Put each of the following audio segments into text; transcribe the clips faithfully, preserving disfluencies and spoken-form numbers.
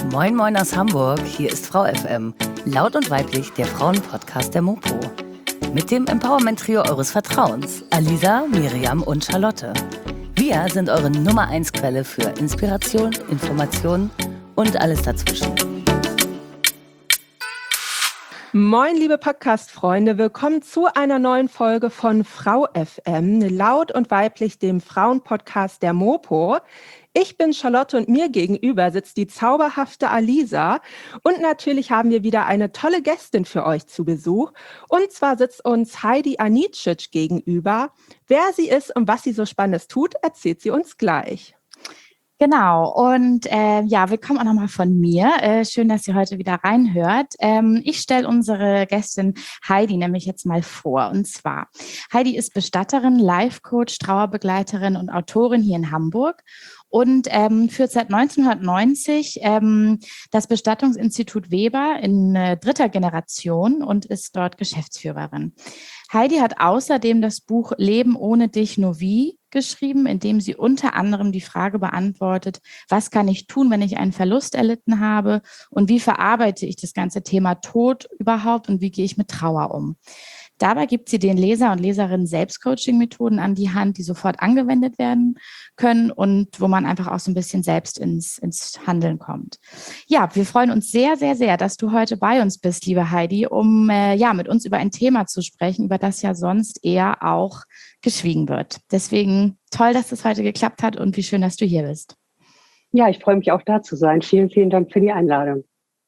Moin Moin aus Hamburg, hier ist Frau F M, laut und weiblich der Frauenpodcast der Mopo. Mit dem Empowerment-Trio eures Vertrauens, Alisa, Miriam und Charlotte. Wir sind eure Nummer eins Quelle für Inspiration, Information und alles dazwischen. Moin, liebe Podcast-Freunde, willkommen zu einer neuen Folge von Frau F M, laut und weiblich dem Frauenpodcast der Mopo. Ich bin Charlotte und mir gegenüber sitzt die zauberhafte Alisa und natürlich haben wir wieder eine tolle Gästin für euch zu Besuch. Und zwar sitzt uns Heidi Anicic gegenüber. Wer sie ist und was sie so Spannendes tut, erzählt sie uns gleich. Genau, und äh, ja, willkommen auch nochmal von mir. Äh, schön, dass ihr heute wieder reinhört. Ähm, ich stelle unsere Gästin Heidi nämlich jetzt mal vor. Und zwar, Heidi ist Bestatterin, Life-Coach, Trauerbegleiterin und Autorin hier in Hamburg und ähm, führt seit neunzehnhundertneunzig ähm, das Bestattungsinstitut Weber in äh, dritter Generation und ist dort Geschäftsführerin. Heidi hat außerdem das Buch Leben ohne dich nur wie geschrieben, in dem sie unter anderem die Frage beantwortet, was kann ich tun, wenn ich einen Verlust erlitten habe und wie verarbeite ich das ganze Thema Tod überhaupt und wie gehe ich mit Trauer um. Dabei gibt sie den Leser und Leserinnen Selbstcoaching-Methoden an die Hand, die sofort angewendet werden können und wo man einfach auch so ein bisschen selbst ins, ins Handeln kommt. Ja, wir freuen uns sehr, sehr, sehr, dass du heute bei uns bist, liebe Heidi, um äh, ja mit uns über ein Thema zu sprechen, über das ja sonst eher auch geschwiegen wird. Deswegen toll, dass das heute geklappt hat und wie schön, dass du hier bist. Ja, ich freue mich auch da zu sein. Vielen, vielen Dank für die Einladung.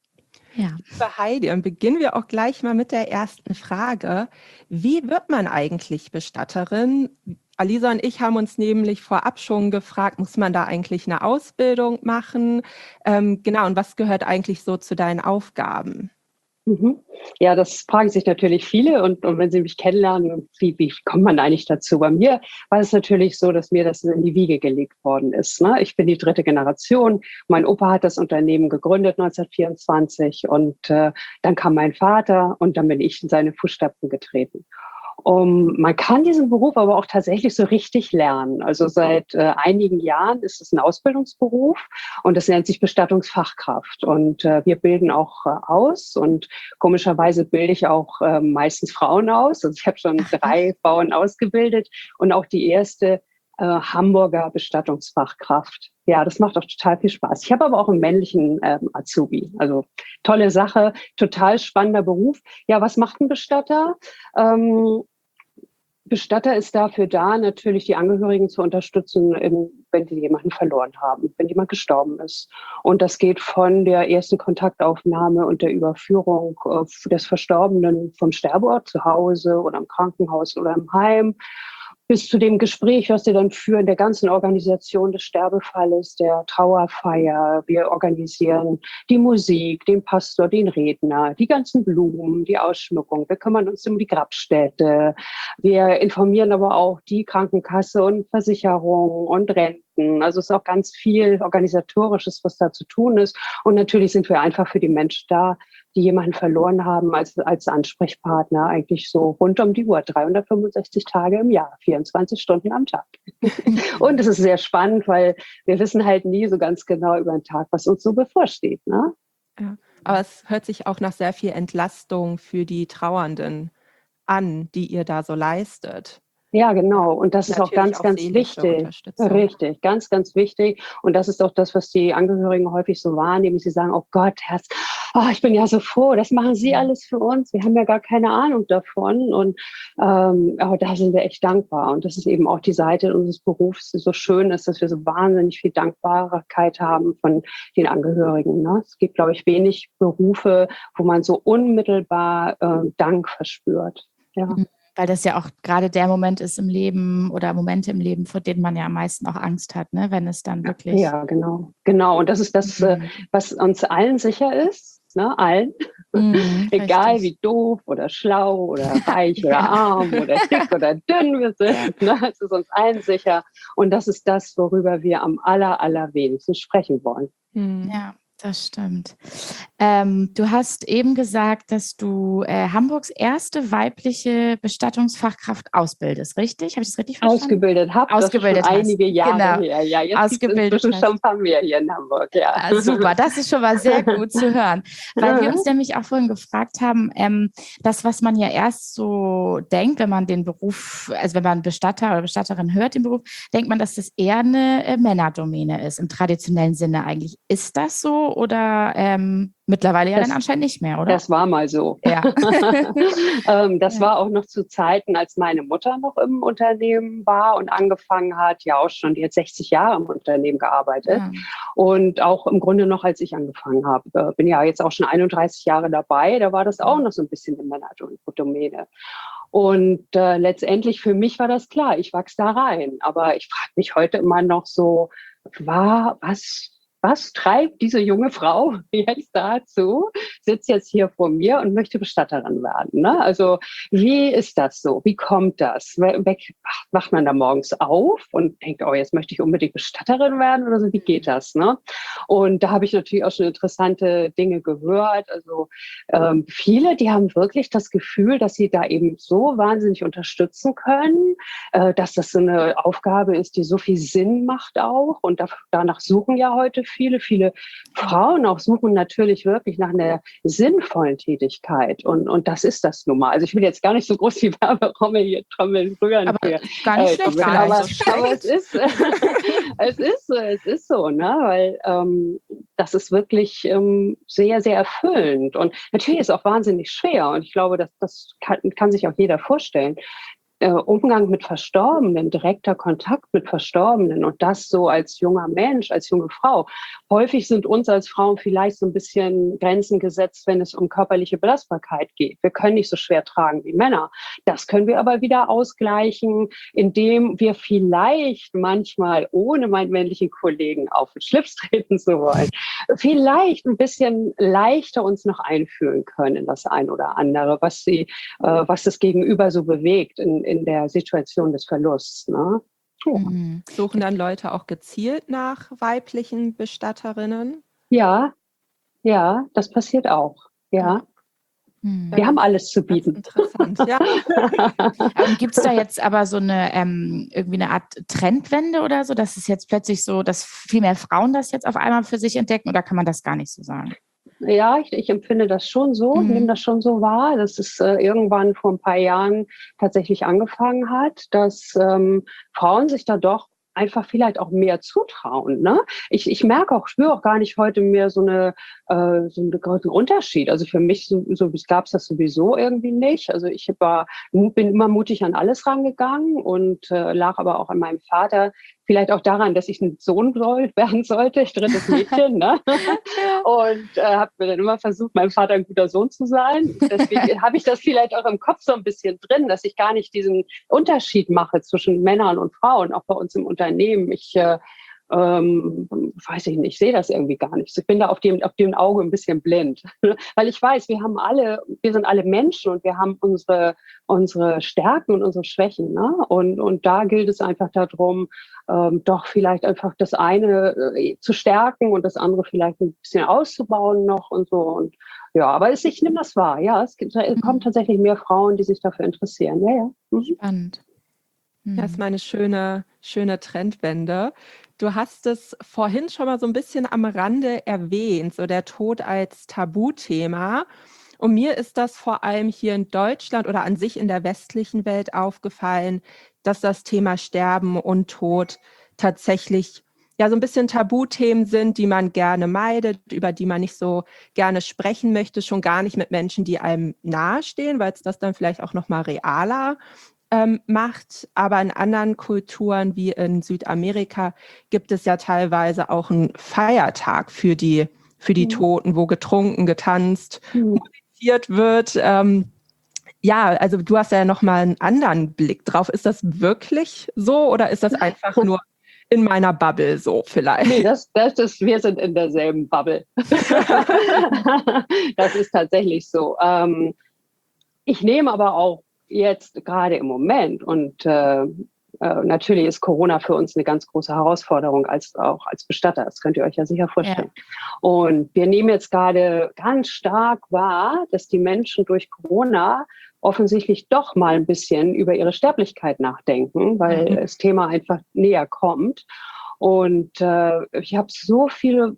Ja. Liebe Heidi, und beginnen wir auch gleich mal mit der ersten Frage. Wie wird man eigentlich Bestatterin? Alisa und ich haben uns nämlich vorab schon gefragt, muss man da eigentlich eine Ausbildung machen? Ähm, genau, und was gehört eigentlich so zu deinen Aufgaben? Mhm. Ja, das fragen sich natürlich viele und, und wenn sie mich kennenlernen, wie, wie kommt man eigentlich dazu? Bei mir war es natürlich so, dass mir das in die Wiege gelegt worden ist. Ne? Ich bin die dritte Generation. Mein Opa hat das Unternehmen gegründet neunzehnhundertvierundzwanzig und äh, dann kam mein Vater und dann bin ich in seine Fußstapfen getreten. Um, man kann diesen Beruf aber auch tatsächlich so richtig lernen. Also seit äh, einigen Jahren ist es ein Ausbildungsberuf und das nennt sich Bestattungsfachkraft. Und äh, wir bilden auch äh, aus und komischerweise bilde ich auch äh, meistens Frauen aus. Also ich habe schon drei Frauen ausgebildet und auch die erste äh, Hamburger Bestattungsfachkraft. Ja, das macht auch total viel Spaß. Ich habe aber auch einen männlichen ähm, Azubi. Also tolle Sache, total spannender Beruf. Ja, was macht ein Bestatter? Ähm, Bestatter ist dafür da, natürlich die Angehörigen zu unterstützen, wenn die jemanden verloren haben, wenn jemand gestorben ist. Und das geht von der ersten Kontaktaufnahme und der Überführung des Verstorbenen vom Sterbeort zu Hause oder im Krankenhaus oder im Heim bis zu dem Gespräch, was wir dann führen, der ganzen Organisation des Sterbefalles, der Trauerfeier. Wir organisieren die Musik, den Pastor, den Redner, die ganzen Blumen, die Ausschmückung. Wir kümmern uns um die Grabstätte. Wir informieren aber auch die Krankenkasse und Versicherung und Renten. Also es ist auch ganz viel Organisatorisches, was da zu tun ist. Und natürlich sind wir einfach für die Menschen da, die jemanden verloren haben, als, als Ansprechpartner eigentlich so rund um die Uhr, dreihundertfünfundsechzig Tage im Jahr, vierundzwanzig Stunden am Tag. Und es ist sehr spannend, weil wir wissen halt nie so ganz genau über den Tag, was uns so bevorsteht. Ne? Ja, aber es hört sich auch nach sehr viel Entlastung für die Trauernden an, die ihr da so leistet. Ja, genau. Und das ist auch ganz, auch ganz wichtig. Richtig, ganz, ganz wichtig. Und das ist auch das, was die Angehörigen häufig so wahrnehmen. Sie sagen, oh Gott, Herz, oh, ich bin ja so froh, das machen Sie alles für uns. Wir haben ja gar keine Ahnung davon. Und ähm, aber da sind wir echt dankbar. Und das ist eben auch die Seite unseres Berufs, die so schön ist, dass wir so wahnsinnig viel Dankbarkeit haben von den Angehörigen. Ne? Es gibt, glaube ich, wenig Berufe, wo man so unmittelbar äh, Dank verspürt. Ja. Mhm. Weil das ja auch gerade der Moment ist im Leben oder Momente im Leben, vor denen man ja am meisten auch Angst hat, ne? Wenn es dann wirklich... Ja, genau. Genau. Und das ist das, mhm. was uns allen sicher ist, ne? Allen. Mhm, egal richtig. Wie doof oder schlau oder reich oder ja. arm oder dick oder dünn wir sind. Ne? Es ist uns allen sicher. Und das ist das, worüber wir am aller, allerwenigsten sprechen wollen. Mhm. Ja. Das stimmt. Ähm, du hast eben gesagt, dass du äh, Hamburgs erste weibliche Bestattungsfachkraft ausbildest, richtig? Habe ich das richtig verstanden? Ausgebildet habe, das ist schon Ausgebildet hast. einige Jahre Genau. her. Ja, jetzt gibt es Ausgebildet inzwischen hast. schon ein paar mehr hier in Hamburg. Ja. Ah, super, das ist schon mal sehr gut zu hören, weil wir uns nämlich auch vorhin gefragt haben, ähm, das, was man ja erst so denkt, wenn man den Beruf, also wenn man Bestatter oder Bestatterin hört, den Beruf, denkt man, dass das eher eine äh, Männerdomäne ist, im traditionellen Sinne eigentlich. Ist das so oder ähm, mittlerweile ja Das, dann anscheinend nicht mehr, oder? Das war mal so. Ja. ähm, das Ja. war auch noch zu Zeiten, als meine Mutter noch im Unternehmen war und angefangen hat, ja auch schon, die hat sechzig Jahre im Unternehmen gearbeitet. Ja. Und auch im Grunde noch, als ich angefangen habe. Äh, bin ja jetzt auch schon einunddreißig Jahre dabei, da war das auch noch so ein bisschen eine Männerdomäne. Und äh, letztendlich für mich war das klar, ich wachse da rein. Aber ich frage mich heute immer noch so, war, was, was treibt diese junge Frau jetzt dazu, sitzt jetzt hier vor mir und möchte Bestatterin werden? Ne? Also wie ist das so? Wie kommt das? Wacht man da morgens auf und denkt, oh, jetzt möchte ich unbedingt Bestatterin werden oder so? Wie geht das? Ne? Und da habe ich natürlich auch schon interessante Dinge gehört. Also ähm, viele, die haben wirklich das Gefühl, dass sie da eben so wahnsinnig unterstützen können, äh, dass das so eine Aufgabe ist, die so viel Sinn macht auch. Und da, danach suchen ja heute viele, viele Frauen auch suchen natürlich wirklich nach einer sinnvollen Tätigkeit. Und, und das ist das nun mal. Also ich will jetzt gar nicht so groß die Werbetrommel hier Trommeln rühren. Aber für, gar nicht äh, schlecht aber, vielleicht. aber es ist, es ist so, es ist so, ne? Weil ähm, das ist wirklich ähm, sehr, sehr erfüllend. Und natürlich ist es auch wahnsinnig schwer. Und ich glaube, das, das kann, kann sich auch jeder vorstellen. Äh, Umgang mit Verstorbenen, direkter Kontakt mit Verstorbenen und das so als junger Mensch, als junge Frau. Häufig sind uns als Frauen vielleicht so ein bisschen Grenzen gesetzt, wenn es um körperliche Belastbarkeit geht. Wir können nicht so schwer tragen wie Männer. Das können wir aber wieder ausgleichen, indem wir vielleicht manchmal, ohne meinen männlichen Kollegen auf den Schlips treten zu wollen, vielleicht ein bisschen leichter uns noch einfühlen können in das ein oder andere, was sie, äh, was das Gegenüber so bewegt in, in der Situation des Verlusts. Ne? Ja. Mhm. Suchen dann Leute auch gezielt nach weiblichen Bestatterinnen? ja, ja, das passiert auch. Ja. Hm. Wir haben alles zu bieten. Interessant, ja. Ähm, Gibt es da jetzt aber so eine ähm, irgendwie eine Art Trendwende oder so, dass es jetzt plötzlich so, dass viel mehr Frauen das jetzt auf einmal für sich entdecken, oder kann man das gar nicht so sagen? Ja, ich, ich empfinde das schon so, Mhm. nehme das schon so wahr, dass es äh, irgendwann vor ein paar Jahren tatsächlich angefangen hat, dass ähm, Frauen sich da doch einfach vielleicht auch mehr zutrauen. Ne? Ich, ich merke auch, spüre auch gar nicht heute mehr so eine äh, so einen großen Unterschied. Also für mich so, so gab es das sowieso irgendwie nicht. Also ich war, bin immer mutig an alles rangegangen und äh, lag aber auch an meinem Vater. Vielleicht auch daran, dass ich ein Sohn soll, werden sollte, ich drittes Mädchen. Ne? Und äh, habe mir dann immer versucht, meinem Vater ein guter Sohn zu sein. Deswegen habe ich das vielleicht auch im Kopf so ein bisschen drin, dass ich gar nicht diesen Unterschied mache zwischen Männern und Frauen, auch bei uns im Unternehmen. Ich äh, ähm, weiß ich nicht, ich sehe das irgendwie gar nicht. Ich bin da auf dem, auf dem Auge ein bisschen blind. Weil ich weiß, wir haben alle, wir sind alle Menschen und wir haben unsere, unsere Stärken und unsere Schwächen. Ne? Und, und da gilt es einfach darum, ähm, doch vielleicht einfach das eine äh, zu stärken und das andere vielleicht ein bisschen auszubauen noch und so. Und ja, aber es, ich nehme das wahr. Ja, es, gibt, es kommen tatsächlich mehr Frauen, die sich dafür interessieren. Ja, ja. Mhm. Spannend. Hm. Das ist mal eine schöne, schöne Trendwende. Du hast es vorhin schon mal so ein bisschen am Rande erwähnt, so der Tod als Tabuthema. Und mir ist das vor allem hier in Deutschland oder an sich in der westlichen Welt aufgefallen, dass das Thema Sterben und Tod tatsächlich ja so ein bisschen Tabuthemen sind, die man gerne meidet, über die man nicht so gerne sprechen möchte, schon gar nicht mit Menschen, die einem nahestehen, weil es das dann vielleicht auch noch mal realer ähm, macht. Aber in anderen Kulturen wie in Südamerika gibt es ja teilweise auch einen Feiertag für die, für die Mhm. Toten, wo getrunken, getanzt, Mhm. musiziert wird. Ähm, ja, also du hast ja noch mal einen anderen Blick drauf. Ist das wirklich so oder ist das einfach nur in meiner Bubble so vielleicht? Nee, das, das ist, wir sind in derselben Bubble. Das ist tatsächlich so. Ähm, ich nehme aber auch jetzt gerade im Moment und äh, äh, natürlich ist Corona für uns eine ganz große Herausforderung, als auch als Bestatter. Das könnt ihr euch ja sicher vorstellen. Ja. Und wir nehmen jetzt gerade ganz stark wahr, dass die Menschen durch Corona offensichtlich doch mal ein bisschen über ihre Sterblichkeit nachdenken, weil mhm. das Thema einfach näher kommt. Und äh, ich habe so viele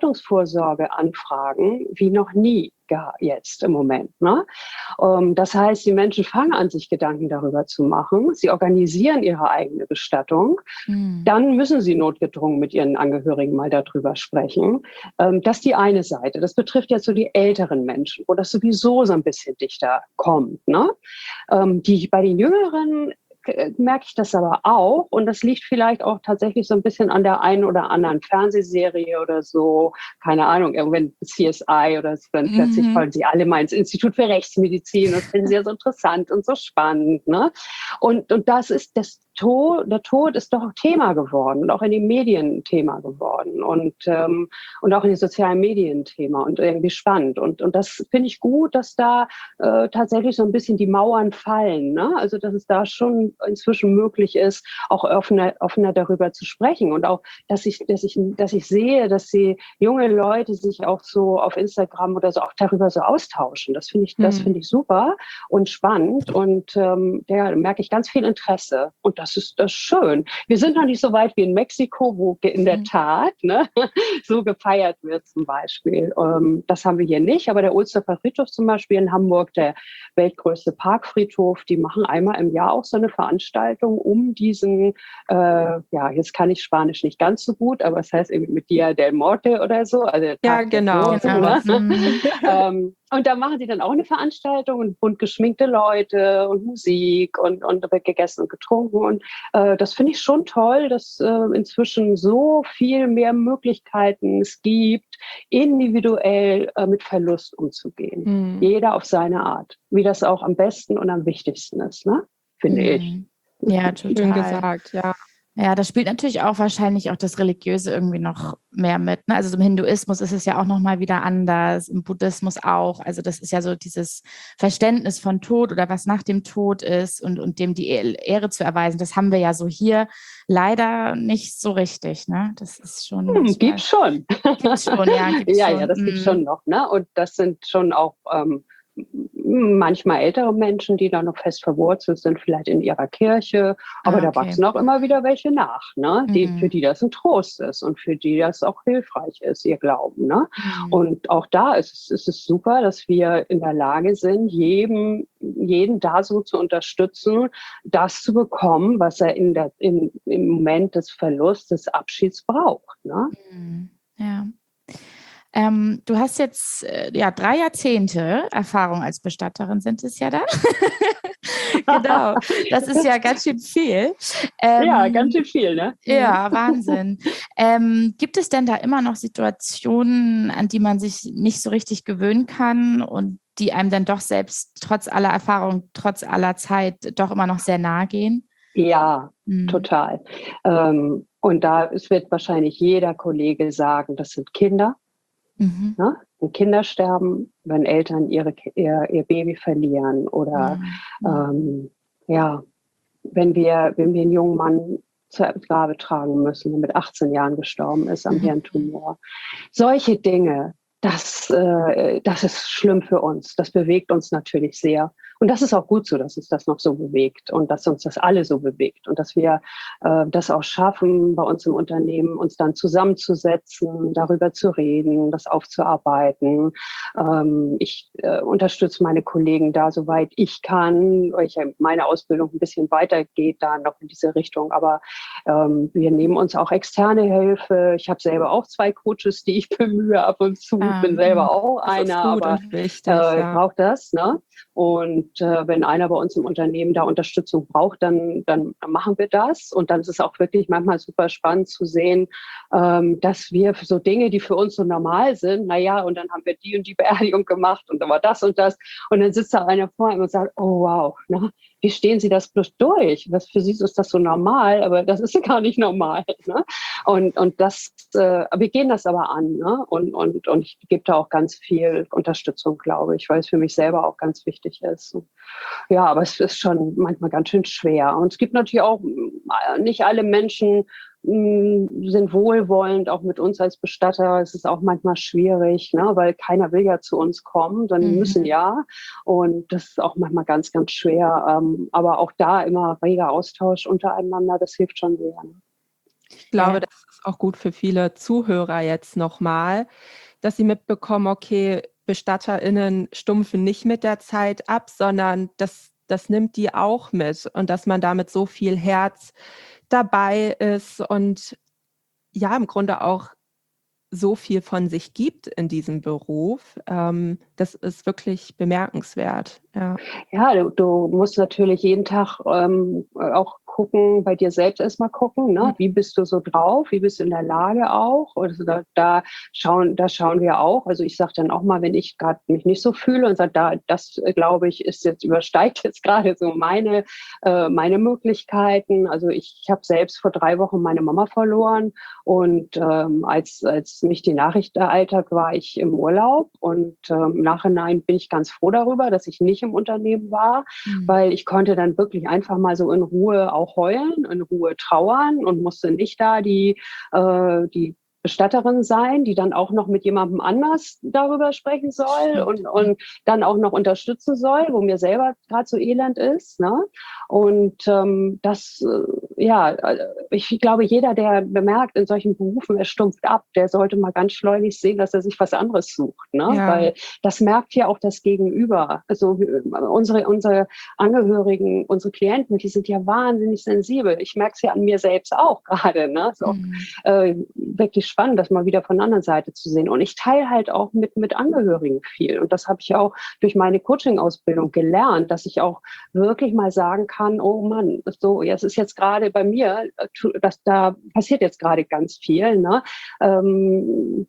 Bestattungsvorsorgeanfragen wie noch nie jetzt im Moment. Ne? Um, das heißt, die Menschen fangen an, sich Gedanken darüber zu machen. Sie organisieren ihre eigene Bestattung. Mhm. Dann müssen sie notgedrungen mit ihren Angehörigen mal darüber sprechen. Ähm, das ist die eine Seite. Das betrifft jetzt so die älteren Menschen, wo das sowieso so ein bisschen dichter kommt. Ne? Ähm, die bei den Jüngeren merke ich das aber auch, und das liegt vielleicht auch tatsächlich so ein bisschen an der einen oder anderen Fernsehserie oder so, keine Ahnung, irgendwann C S I oder so, dann plötzlich Mhm. wollen sie alle mal ins Institut für Rechtsmedizin und finden sie ja so interessant und so spannend, ne? Und, und das ist das Tod, der Tod ist doch auch Thema geworden und auch in den Medien Thema geworden und, ähm, und auch in den sozialen Medien Thema und irgendwie spannend. Und, und das finde ich gut, dass da äh, tatsächlich so ein bisschen die Mauern fallen, ne? Also, dass es da schon inzwischen möglich ist, auch offener, offener darüber zu sprechen und auch, dass ich, dass ich, dass ich sehe, dass die junge Leute sich auch so auf Instagram oder so auch darüber so austauschen. Das finde ich, das finde ich super und spannend und ähm, ja, da merke ich ganz viel Interesse und das ist, das ist schön. Wir sind noch nicht so weit wie in Mexiko, wo in der Tat ne, so gefeiert wird zum Beispiel. Ähm, das haben wir hier nicht, aber der Ohlsdorfer Friedhof zum Beispiel in Hamburg, der weltgrößte Parkfriedhof, die machen einmal im Jahr auch so eine Veranstaltung um diesen, äh, ja, jetzt kann ich Spanisch nicht ganz so gut, aber es heißt irgendwie mit Dia del Morte oder so. Also der Tag ja, genau. Toten, genau. Ne? ähm, und da machen sie dann auch eine Veranstaltung und bunt geschminkte Leute und Musik und, und wird gegessen und getrunken. Und äh, das finde ich schon toll, dass äh, inzwischen so viel mehr Möglichkeiten es gibt, individuell äh, mit Verlust umzugehen. Mhm. Jeder auf seine Art. Wie das auch am besten und am wichtigsten ist, ne? Finde mhm. ich. Ja, total. Schön gesagt, ja. Ja, das spielt natürlich auch wahrscheinlich auch das Religiöse irgendwie noch mehr mit. Ne? Also im Hinduismus ist es ja auch nochmal wieder anders, im Buddhismus auch. Also das ist ja so dieses Verständnis von Tod oder was nach dem Tod ist und, und dem die Ehre zu erweisen. Das haben wir ja so hier leider nicht so richtig. Ne? Das ist schon... Hm, gibt's schon. Gibt's schon, ja. Gibt's ja, schon. ja, das hm. gibt's schon noch. Ne? Und das sind schon auch... Ähm, manchmal ältere Menschen, die da noch fest verwurzelt sind, vielleicht in ihrer Kirche, aber ah, okay. da wachsen auch immer wieder welche nach, ne? die, mhm. für die das ein Trost ist und für die das auch hilfreich ist, ihr Glauben. Ne? Mhm. Und auch da ist es, ist es super, dass wir in der Lage sind, jedem, jeden da so zu unterstützen, das zu bekommen, was er in der, in, im Moment des Verlusts, des Abschieds braucht. Ne? Mhm. Ja. Ähm, du hast jetzt äh, ja drei Jahrzehnte Erfahrung als Bestatterin, sind es ja da? Genau, das ist ja ganz schön viel. Ähm, ja, ganz schön viel, ne? Ja, Wahnsinn. ähm, gibt es denn da immer noch Situationen, an die man sich nicht so richtig gewöhnen kann und die einem dann doch selbst trotz aller Erfahrung, trotz aller Zeit doch immer noch sehr nahe gehen? Ja, mhm. total. Ähm, und da es wird wahrscheinlich jeder Kollege sagen, das sind Kinder. Mhm. Ne? Und Kinder sterben, wenn Eltern ihre, ihr, ihr Baby verlieren oder mhm. ähm, ja, wenn wir, wenn wir einen jungen Mann zur Grabe tragen müssen, der mit achtzehn Jahren gestorben ist am mhm. Hirntumor. Solche Dinge, das, äh, das ist schlimm für uns. Das bewegt uns natürlich sehr. Und das ist auch gut so, dass uns das noch so bewegt und dass uns das alle so bewegt und dass wir äh, das auch schaffen, bei uns im Unternehmen uns dann zusammenzusetzen, darüber zu reden, das aufzuarbeiten. Ähm, ich äh, unterstütze meine Kollegen da, soweit ich kann, weil ich ja meine Ausbildung ein bisschen weitergeht da noch in diese Richtung. Aber ähm, wir nehmen uns auch externe Hilfe. Ich habe selber auch zwei Coaches, die ich bemühe ab und zu. Ich bin selber auch einer, aber wichtig, äh, ja. braucht das, ne? Und äh, wenn einer bei uns im Unternehmen da Unterstützung braucht, dann, dann machen wir das. Und dann ist es auch wirklich manchmal super spannend zu sehen, ähm, dass wir für so Dinge, die für uns so normal sind, naja, und dann haben wir die und die Beerdigung gemacht und dann war das und das. Und dann sitzt da einer vor ihm und sagt, oh wow, ne? wie stehen Sie das bloß durch? Das, für Sie ist das so normal, aber das ist ja gar nicht normal. Ne? Und, und das, äh, wir gehen das aber an, ne? und, und, und ich gebe da auch ganz viel Unterstützung, glaube ich, weil es für mich selber auch ganz wichtig ist. Ja, aber es ist schon manchmal ganz schön schwer. Und es gibt natürlich auch, nicht alle Menschen mh, sind wohlwollend, auch mit uns als Bestatter. Es ist auch manchmal schwierig, ne? Weil keiner will ja zu uns kommen, dann Mhm. müssen ja. Und das ist auch manchmal ganz, ganz schwer. Ähm, aber auch da immer reger Austausch untereinander, das hilft schon sehr. Ne? Ich glaube, Ja. das ist auch gut für viele Zuhörer jetzt nochmal, dass sie mitbekommen, okay, BestatterInnen stumpfen nicht mit der Zeit ab, sondern das, das nimmt die auch mit und dass man da mit so viel Herz dabei ist und ja, im Grunde auch so viel von sich gibt in diesem Beruf. Ähm, das ist wirklich bemerkenswert. Ja. Ja, du, du musst natürlich jeden Tag ähm, auch gucken, bei dir selbst erstmal gucken, ne? Wie bist du so drauf, wie bist du in der Lage auch? Also da, da schauen, da schauen wir auch. Also ich sage dann auch mal, wenn ich gerade mich nicht so fühle und sage, da, das äh, glaube ich, ist jetzt übersteigt jetzt gerade so meine äh, meine Möglichkeiten. Also ich, ich habe selbst vor drei Wochen meine Mama verloren und ähm, als als mich die Nachricht ereilt hat, war ich im Urlaub und ähm, im Nachhinein bin ich ganz froh darüber, dass ich nicht im Unternehmen war, Mhm. weil ich konnte dann wirklich einfach mal so in Ruhe auch heulen, in Ruhe trauern und musste nicht da die, äh, die Bestatterin sein, die dann auch noch mit jemandem anders darüber sprechen soll und, und dann auch noch unterstützen soll, wo mir selber gerade so elend ist. Ne? Und ähm, das, äh, ja, ich glaube, jeder, der bemerkt, in solchen Berufen, er stumpft ab, der sollte mal ganz schleunig sehen, dass er sich was anderes sucht. Ne? Ja. Weil das merkt ja auch das Gegenüber. Also unsere, unsere Angehörigen, unsere Klienten, die sind ja wahnsinnig sensibel. Ich merke es ja an mir selbst auch gerade. Ne? Ist auch Mhm. äh, wirklich spannend, das mal wieder von der anderen Seite zu sehen. Und ich teile halt auch mit, mit Angehörigen viel. Und das habe ich auch durch meine Coaching-Ausbildung gelernt, dass ich auch wirklich mal sagen kann, oh Mann, so, es ist jetzt gerade bei mir, dass da passiert jetzt gerade ganz viel. Ne? Ähm,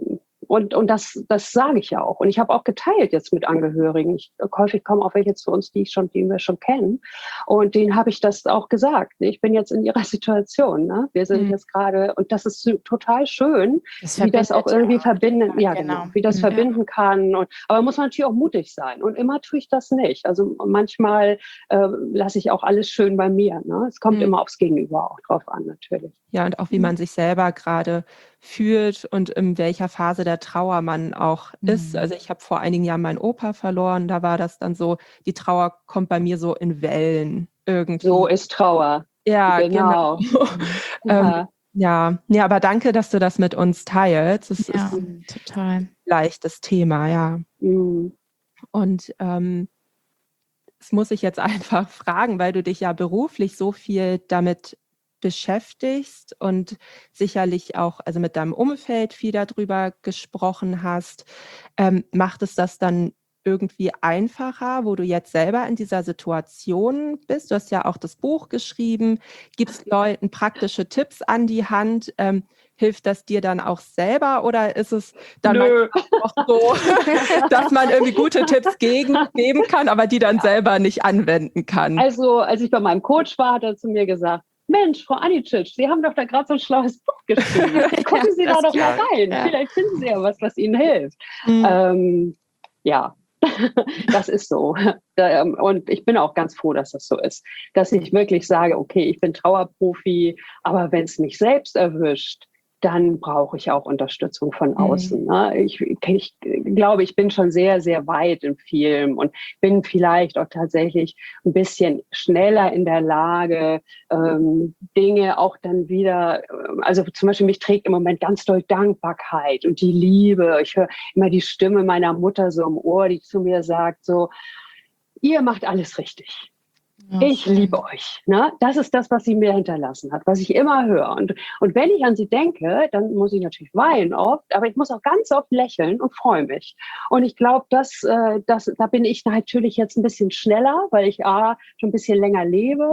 Und, und das, das sage ich ja auch. Und ich habe auch geteilt jetzt mit Angehörigen. Ich, häufig kommen auch welche zu uns, die ich schon, die wir schon kennen. Und denen habe ich das auch gesagt. Ich bin jetzt in ihrer Situation. Ne? Wir sind Mhm. jetzt gerade, und das ist total schön, Das wie das auch verbindet irgendwie ja auch. verbinden, ja, Genau. genau, wie das Mhm. verbinden kann. Und, aber muss man natürlich auch mutig sein. Und immer tue ich das nicht. Also manchmal äh, lasse ich auch alles schön bei mir. Ne? Es kommt Mhm. immer aufs Gegenüber auch drauf an, natürlich. Ja, und auch wie man sich selber gerade fühlt und in welcher Phase der Trauer man auch Mhm. ist. Also ich habe vor einigen Jahren meinen Opa verloren, da war das dann so, die Trauer kommt bei mir so in Wellen irgendwie. So ist Trauer. Ja, Genau. genau. ähm, Ja. ja, ja, aber danke, dass du das mit uns teilst. Es Ja, ist total. ein leichtes Thema, ja. Mhm. Und ähm, das muss ich jetzt einfach fragen, weil du dich ja beruflich so viel damit beschäftigst und sicherlich auch also mit deinem Umfeld viel darüber gesprochen hast. Ähm, macht es das dann irgendwie einfacher, wo du jetzt selber in dieser Situation bist? Du hast ja auch das Buch geschrieben. Gibst Leuten praktische Tipps an die Hand? Ähm, hilft das dir dann auch selber oder ist es dann Nö. manchmal auch so, dass man irgendwie gute Tipps gegen, geben kann, aber die dann Ja. selber nicht anwenden kann? Also, als ich bei meinem Coach war, hat er zu mir gesagt, Mensch, Frau Anicic, Sie haben doch da gerade so ein schlaues Buch geschrieben. Gucken Sie Ja, da das doch mal glaub ich, rein. ja. Vielleicht finden Sie ja was, was Ihnen hilft. Mhm. Ähm, ja, das ist so. Und ich bin auch ganz froh, dass das so ist. Dass ich wirklich sage, okay, ich bin Trauerprofi, aber wenn es mich selbst erwischt, dann brauche ich auch Unterstützung von außen. Ne? Ich, ich glaube, ich bin schon sehr, sehr weit im Film und bin vielleicht auch tatsächlich ein bisschen schneller in der Lage, ähm, Dinge auch dann wieder, also zum Beispiel mich trägt im Moment ganz doll Dankbarkeit und die Liebe. Ich höre immer die Stimme meiner Mutter so im Ohr, die zu mir sagt so, ihr macht alles richtig. Ja, Ich schön. liebe euch. Ne? Das ist das, was sie mir hinterlassen hat, was ich immer höre. Und, und wenn ich an sie denke, dann muss ich natürlich weinen oft, aber ich muss auch ganz oft lächeln und freue mich. Und ich glaube, dass, äh, dass, da bin ich natürlich jetzt ein bisschen schneller, weil ich A, schon ein bisschen länger lebe,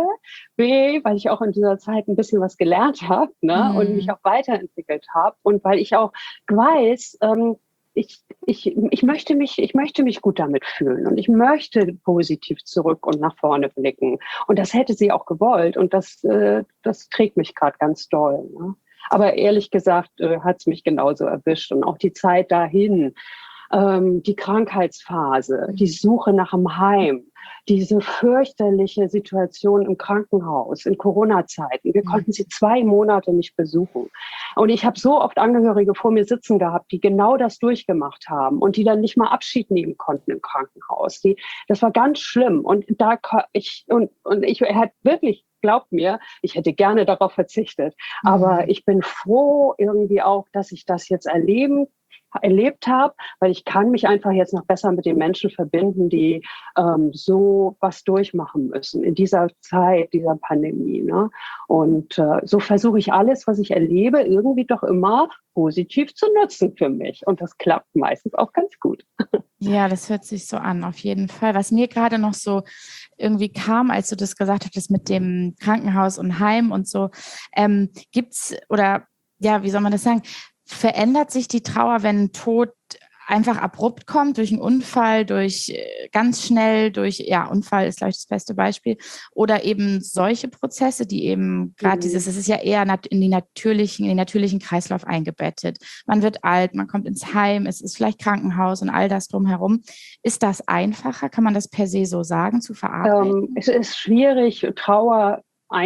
B, weil ich auch in dieser Zeit ein bisschen was gelernt habe, ne? Mhm. Und mich auch weiterentwickelt habe und weil ich auch weiß, ähm, ich, ich, ich, möchte mich, ich möchte mich gut damit fühlen und ich möchte positiv zurück und nach vorne blicken. Und das hätte sie auch gewollt und das, äh, das trägt mich gerade ganz doll. Ne? Aber ehrlich gesagt äh, hat es mich genauso erwischt und auch die Zeit dahin, ähm, die Krankheitsphase, die Suche nach einem Heim, diese fürchterliche Situation im Krankenhaus in Corona-Zeiten. Wir konnten sie zwei Monate nicht besuchen. Und ich habe so oft Angehörige vor mir sitzen gehabt, die genau das durchgemacht haben und die dann nicht mal Abschied nehmen konnten im Krankenhaus. Die, das war ganz schlimm. Und da ich und, und ich hätte wirklich, glaubt mir, ich hätte gerne darauf verzichtet. Mhm. Aber ich bin froh irgendwie auch, dass ich das jetzt erleben erlebt habe, weil ich kann mich einfach jetzt noch besser mit den Menschen verbinden, die ähm, so was durchmachen müssen in dieser Zeit, dieser Pandemie. Ne? Und äh, so versuche ich alles, was ich erlebe, irgendwie doch immer positiv zu nutzen für mich. Und das klappt meistens auch ganz gut. Ja, das hört sich so an, auf jeden Fall. Was mir gerade noch so irgendwie kam, als du das gesagt hattest mit dem Krankenhaus und Heim und so, ähm, gibt's oder ja, wie soll man das sagen? Verändert sich die Trauer, wenn Tod einfach abrupt kommt, durch einen Unfall, durch ganz schnell, durch, ja, Unfall ist, glaube ich, das beste Beispiel, oder eben solche Prozesse, die eben gerade mhm. dieses, es ist ja eher in die natürlichen, in den natürlichen Kreislauf eingebettet. Man wird alt, man kommt ins Heim, es ist vielleicht Krankenhaus und all das drumherum. Ist das einfacher? Kann man das per se so sagen, zu verarbeiten? Ähm, es ist schwierig, Trauer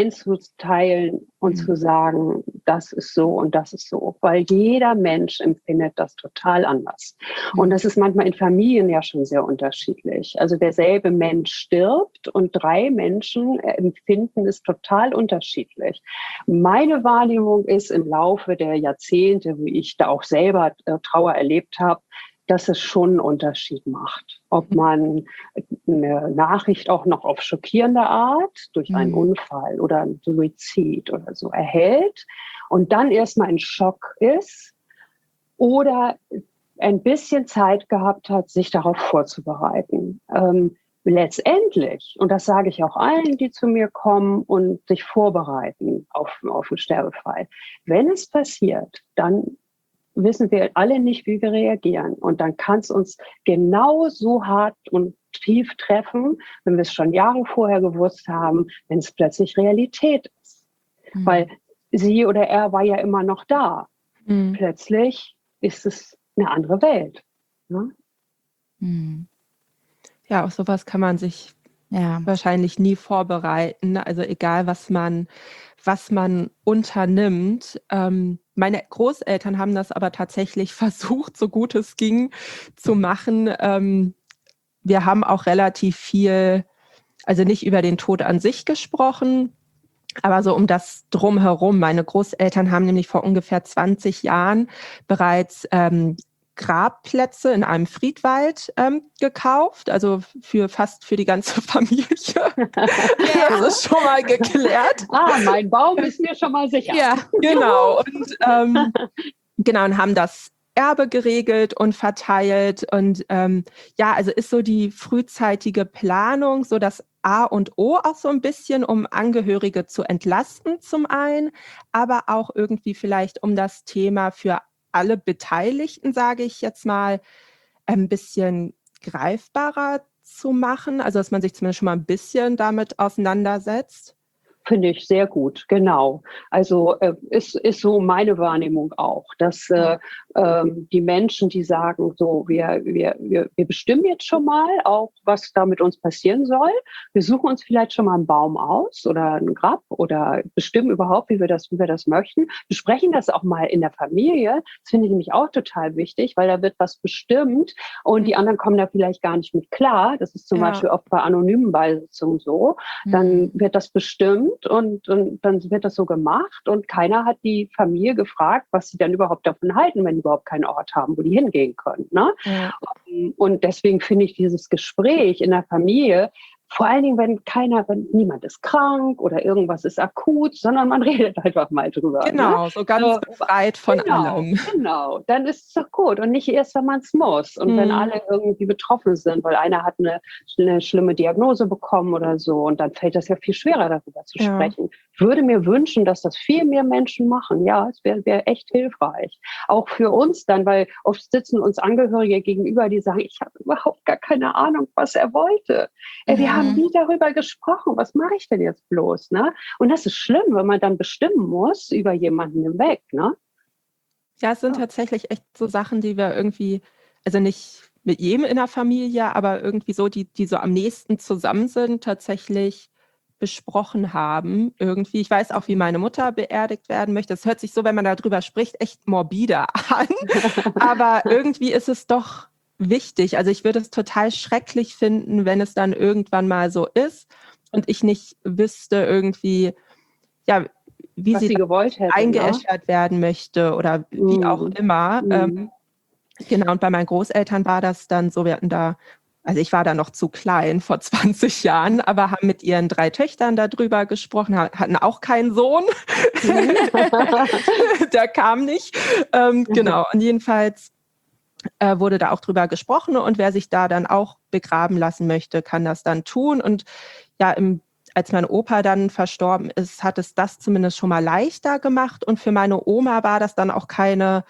einzuteilen und mhm. zu sagen, das ist so und das ist so, weil jeder Mensch empfindet das total anders. Mhm. Und das ist manchmal in Familien ja schon sehr unterschiedlich. Also derselbe Mensch stirbt und drei Menschen empfinden es total unterschiedlich. Meine Wahrnehmung ist im Laufe der Jahrzehnte, wie ich da auch selber äh, Trauer erlebt habe, dass es schon einen Unterschied macht. Ob man eine Nachricht auch noch auf schockierende Art durch einen mhm. Unfall oder einen Suizid oder so erhält und dann erstmal in Schock ist oder ein bisschen Zeit gehabt hat, sich darauf vorzubereiten. Ähm, letztendlich, und das sage ich auch allen, die zu mir kommen und sich vorbereiten auf, auf einen Sterbefall, wenn es passiert, dann wissen wir alle nicht, wie wir reagieren. Und dann kann es uns genauso hart und tief treffen, wenn wir es schon Jahre vorher gewusst haben, wenn es plötzlich Realität ist. Mhm. Weil sie oder er war ja immer noch da. Mhm. Plötzlich ist es eine andere Welt. Ne? Mhm. Ja, auf sowas kann man sich ja wahrscheinlich nie vorbereiten. Also egal, was man, was man unternimmt. Ähm, meine Großeltern haben das aber tatsächlich versucht, so gut es ging, zu machen. Ähm, wir haben auch relativ viel, also nicht über den Tod an sich gesprochen, aber so um das Drumherum. Meine Großeltern haben nämlich vor ungefähr zwanzig Jahren bereits ähm, Grabplätze in einem Friedwald ähm, gekauft, also für fast für die ganze Familie. Das ist schon mal geklärt. Ah, mein Baum ist mir schon mal sicher. Ja, genau. Und ähm, genau, und haben das Erbe geregelt und verteilt. Und ähm, ja, also ist so die frühzeitige Planung so das A und O auch so ein bisschen, um Angehörige zu entlasten zum einen, aber auch irgendwie vielleicht um das Thema für alle Beteiligten, sage ich jetzt mal, ein bisschen greifbarer zu machen, also dass man sich zumindest schon mal ein bisschen damit auseinandersetzt? Finde ich sehr gut, genau. Also äh, ist, ist so meine Wahrnehmung auch, dass äh, ähm, die Menschen, die sagen, so wir, wir, wir, wir bestimmen jetzt schon mal auch, was da mit uns passieren soll. Wir suchen uns vielleicht schon mal einen Baum aus oder ein Grab oder bestimmen überhaupt, wie wir das, wie wir das möchten. Besprechen das auch mal in der Familie. Das finde ich nämlich auch total wichtig, weil da wird was bestimmt und die anderen kommen da vielleicht gar nicht mit klar. Das ist zum ja. Beispiel auch bei anonymen Beisitzungen so. Dann mhm. wird das bestimmt. Und, und dann wird das so gemacht und keiner hat die Familie gefragt, was sie dann überhaupt davon halten, wenn die überhaupt keinen Ort haben, wo die hingehen können. Ne? Ja. Und deswegen finde ich dieses Gespräch in der Familie, vor allen Dingen, wenn keiner, wenn niemand ist krank oder irgendwas ist akut, sondern man redet einfach mal drüber. Genau, ne? so ganz so, befreit von genau, allem. Genau, dann ist es doch gut und nicht erst, wenn man es muss. Und hm. wenn alle irgendwie betroffen sind, weil einer hat eine, eine schlimme Diagnose bekommen oder so und dann fällt das ja viel schwerer, darüber zu ja. sprechen. würde mir wünschen, dass das viel mehr Menschen machen. Ja, es wäre wär echt hilfreich. Auch für uns dann, weil oft sitzen uns Angehörige gegenüber, die sagen, ich habe überhaupt gar keine Ahnung, was er wollte. Mhm. Wir haben nie darüber gesprochen. Was mache ich denn jetzt bloß? Ne? Und das ist schlimm, wenn man dann bestimmen muss über jemanden hinweg. Ne? Ja, es sind ja. tatsächlich echt so Sachen, die wir irgendwie, also nicht mit jedem in der Familie, aber irgendwie so, die, die so am nächsten zusammen sind, tatsächlich besprochen haben. Irgendwie, ich weiß auch, wie meine Mutter beerdigt werden möchte. Das hört sich so, wenn man darüber spricht, echt morbide an. Aber irgendwie ist es doch wichtig. Also ich würde es total schrecklich finden, wenn es dann irgendwann mal so ist und ich nicht wüsste irgendwie, ja, wie was sie, sie gewollt hätte, eingeäschert ne? werden möchte oder wie mm. auch immer. Mm. Ähm, genau, und bei meinen Großeltern war das dann so, wir hatten da, also ich war da noch zu klein vor zwanzig Jahren, aber haben mit ihren drei Töchtern darüber gesprochen, hatten auch keinen Sohn. Der kam nicht. Ähm, genau, und jedenfalls äh, wurde da auch drüber gesprochen und wer sich da dann auch begraben lassen möchte, kann das dann tun. Und ja, im als mein Opa dann verstorben ist, hat es das zumindest schon mal leichter gemacht. Und für meine Oma war das dann auch keine,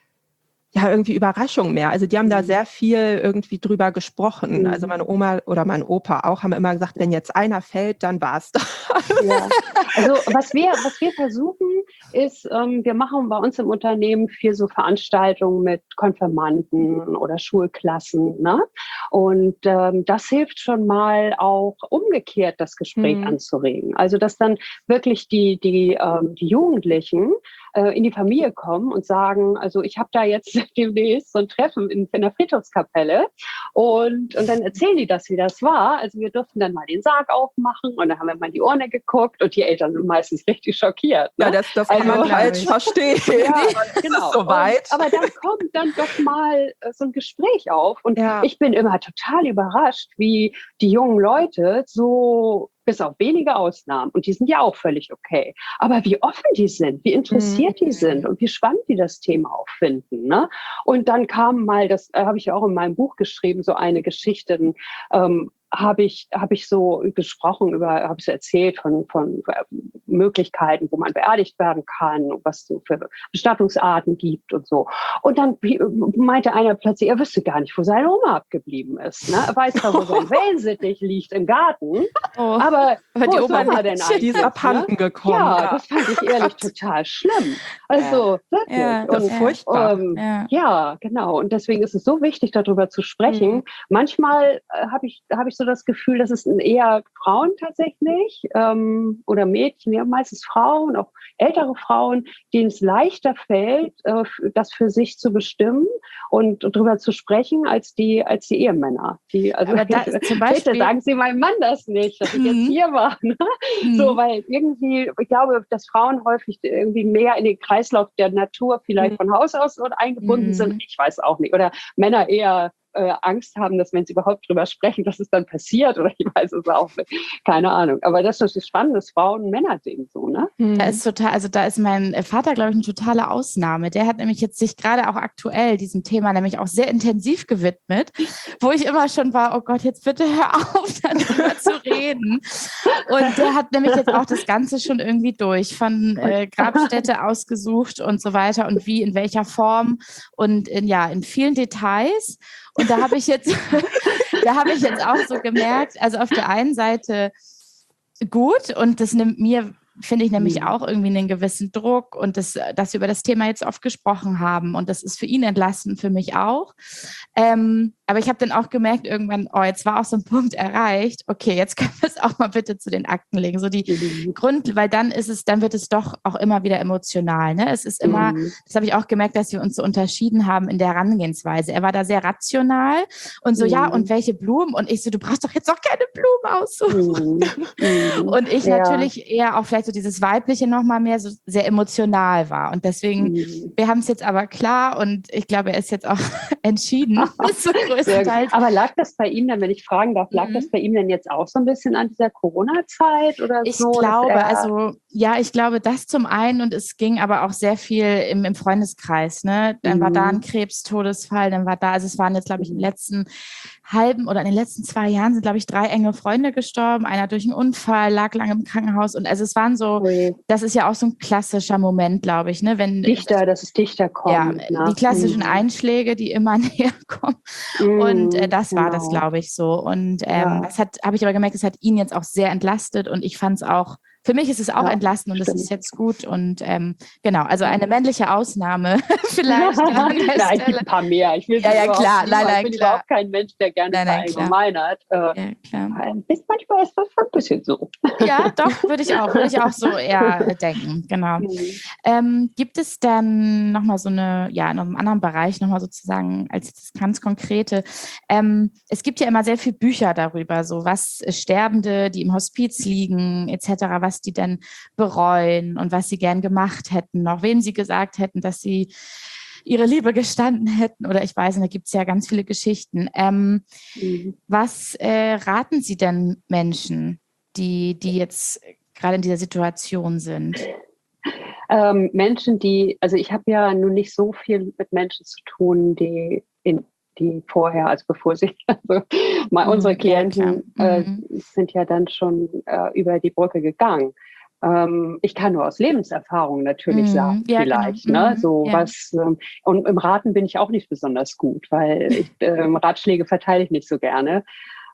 ja, irgendwie Überraschung mehr. Also die haben mhm. da sehr viel irgendwie drüber gesprochen. Mhm. Also meine Oma oder mein Opa auch haben immer gesagt, wenn jetzt einer fällt, dann war es das. Ja. Also was wir, was wir versuchen, ist, ähm, wir machen bei uns im Unternehmen viel so Veranstaltungen mit Konfirmanden oder Schulklassen. Ne? Und ähm, das hilft schon mal auch umgekehrt, das Gespräch mhm. anzuregen. Also dass dann wirklich die, die, ähm, die Jugendlichen äh, in die Familie kommen und sagen, also ich habe da jetzt demnächst so ein Treffen in, in der Friedhofskapelle und, und dann erzählen die das, wie das war. Also wir durften dann mal den Sarg aufmachen und dann haben wir mal in die Urne geguckt und die Eltern sind meistens richtig schockiert. Ne? Ja, das, das kann also, man falsch verstehen. Ja, genau. So weit. Und, aber dann kommt dann doch mal äh, so ein Gespräch auf und ja. ich bin immer total überrascht, wie die jungen Leute so, bis auf wenige Ausnahmen, und die sind ja auch völlig okay, aber wie offen die sind, wie interessiert mhm. die sind und wie spannend die das Thema auch finden. Ne? Und dann kam mal, das äh, habe ich ja auch in meinem Buch geschrieben, so eine Geschichte, ähm, habe ich, habe ich so gesprochen über, habe ich so erzählt von, von Möglichkeiten, wo man beerdigt werden kann, was es für Bestattungsarten gibt und so. Und dann meinte einer plötzlich, er wüsste gar nicht, wo seine Oma abgeblieben ist. Ne? Er weiß zwar, wo sein Wellensittich liegt im Garten, oh, aber wo die ist Oma Oma denn eigentlich? Die ist abhanden gekommen. Ja, ja, das fand ich ehrlich total schlimm. Also, ja. wirklich. Ja, das ist furchtbar. Ähm, ja. ja, genau. Und deswegen ist es so wichtig, darüber zu sprechen. Mhm. Manchmal äh, habe ich, habe ich so das Gefühl, dass es eher Frauen tatsächlich ähm, oder Mädchen, ja, meistens Frauen, auch ältere Frauen, denen es leichter fällt, äh, das für sich zu bestimmen und darüber zu sprechen, als die, als die Ehemänner. Die, also, aber da ist zum Beispiel, bitte sagen Sie meinem Mann das nicht, dass ich jetzt hier war. Ne? Mhm. So, weil irgendwie, ich glaube, dass Frauen häufig irgendwie mehr in den Kreislauf der Natur vielleicht mhm. von Haus aus eingebunden mhm. sind. Ich weiß auch nicht. Oder Männer eher Äh, Angst haben, dass wenn sie überhaupt drüber sprechen, dass es dann passiert, oder ich weiß es auch nicht. Keine Ahnung. Aber das ist ein spannendes Frauen-Männer-Ding so, ne? Da ist total, also da ist mein Vater, glaube ich, eine totale Ausnahme. Der hat nämlich jetzt sich gerade auch aktuell diesem Thema nämlich auch sehr intensiv gewidmet, wo ich immer schon war, oh Gott, jetzt bitte hör auf, darüber zu reden. Und der hat nämlich jetzt auch das Ganze schon irgendwie durch, von äh, Grabstätte ausgesucht und so weiter und wie, in welcher Form und in, ja, in vielen Details. Und da habe ich jetzt, da habe ich jetzt auch so gemerkt, also auf der einen Seite gut und das nimmt mir, finde ich nämlich auch irgendwie einen gewissen Druck und das, dass wir über das Thema jetzt oft gesprochen haben und das ist für ihn entlastend, für mich auch. Ähm, aber ich habe dann auch gemerkt irgendwann, oh, jetzt war auch so ein Punkt erreicht, okay, jetzt können wir es auch mal bitte zu den Akten legen, so die mhm. Grund, weil dann ist es, dann wird es doch auch immer wieder emotional, ne? Es ist immer, mhm. das habe ich auch gemerkt, dass wir uns so unterschieden haben in der Herangehensweise. Er war da sehr rational und so, mhm. ja, und welche Blumen? Und ich so, du brauchst doch jetzt auch keine Blumen aussuchen. Mhm. Und ich ja. natürlich eher auch vielleicht so dieses Weibliche nochmal mehr so sehr emotional war. Und deswegen, mhm. wir haben es jetzt aber klar und ich glaube, er ist jetzt auch entschieden. So größtenteils. Aber lag das bei ihm dann, wenn ich fragen darf, lag mhm. das bei ihm denn jetzt auch so ein bisschen an dieser Corona-Zeit oder ich so? Ich glaube, also Ja, ich glaube, das zum einen und es ging aber auch sehr viel im, im Freundeskreis, ne? Dann Mhm. war da ein Krebstodesfall, dann war da, also es waren jetzt, glaube ich, im letzten halben oder in den letzten zwei Jahren sind, glaube ich, drei enge Freunde gestorben. Einer durch einen Unfall, lag lange im Krankenhaus und also es waren so, Ui. das ist ja auch so ein klassischer Moment, glaube ich, ne? Wenn Dichter, dass es dichter kommt. ja, Ne? die klassischen Mhm. Einschläge, die immer näher kommen. Mhm, Und äh, das war das, genau. glaube ich, so. Und ähm, Ja. das hat, habe ich aber gemerkt, es hat ihn jetzt auch sehr entlastet und ich fand es auch, für mich ist es auch Ja, entlastend und es stimmt. ist jetzt gut. Und ähm, genau, also eine männliche Ausnahme vielleicht an der Nein, es gibt Stelle. ein paar mehr. Ich will Ja, ja, überhaupt klar. niemals- Nein, nein, ich bin klar. überhaupt kein Mensch, der gerne Nein, nein, klar. verallgemeinert. Äh, Ja, klar. bis manchmal ist das schon ein bisschen so. Ja, doch, würde ich auch, würde ich auch so eher denken, genau. Mhm. Ähm, gibt es dann nochmal so eine, ja, in einem anderen Bereich nochmal sozusagen als das ganz Konkrete, ähm, es gibt ja immer sehr viele Bücher darüber, so was Sterbende, die im Hospiz liegen, et cetera, was die denn bereuen und was sie gern gemacht hätten, noch wem sie gesagt hätten, dass sie ihre Liebe gestanden hätten oder ich weiß nicht, da gibt es ja ganz viele Geschichten. Ähm, Mhm. was äh, raten Sie denn Menschen, die, die jetzt gerade in dieser Situation sind? Ähm, Menschen, die, also ich habe ja nun nicht so viel mit Menschen zu tun, die in die vorher, also bevor sie, also mal Mhm, unsere ja, Klienten klar. äh, Mhm. sind ja dann schon äh, über die Brücke gegangen. Ähm, ich kann nur aus Lebenserfahrung natürlich Mhm, sagen, ja, vielleicht, genau. ne, Mhm, so ja. was. Ähm, und im Raten bin ich auch nicht besonders gut, weil ich, ähm, Ratschläge verteile ich nicht so gerne.